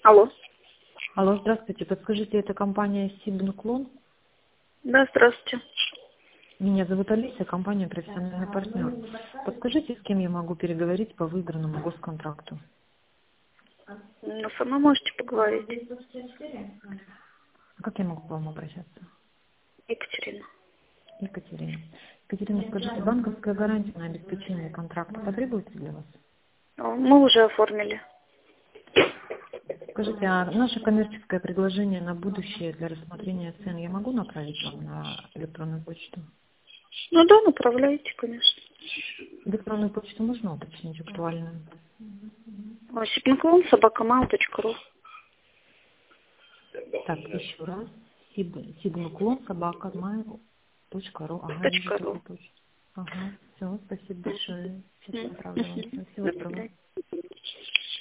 Алло. Алло, здравствуйте. Подскажите, это компания Сибнуклон? Да, здравствуйте. Меня зовут Алиса, компания «Профессиональный партнер». Подскажите, с кем я могу переговорить по выигранному госконтракту? Ну, сама можете поговорить. А как я могу к вам обращаться? Екатерина. Екатерина. Екатерина, скажите, банковская гарантия на обеспечение контракта потребуется для вас? Мы уже оформили. Скажите, а наше коммерческое предложение на будущее для рассмотрения цен я могу направить вам на электронную почту? Ну да, направляйте, конечно. Электронную почту можно уточнить актуальную? Сипнуклон@mail.ru. Так, еще раз. Сибнуклон@mail.ru. Ага, вижу .ру. такую почту. Ага, все, спасибо большое. Сейчас Мгм. направлю вам. Всего До доброго. свидания.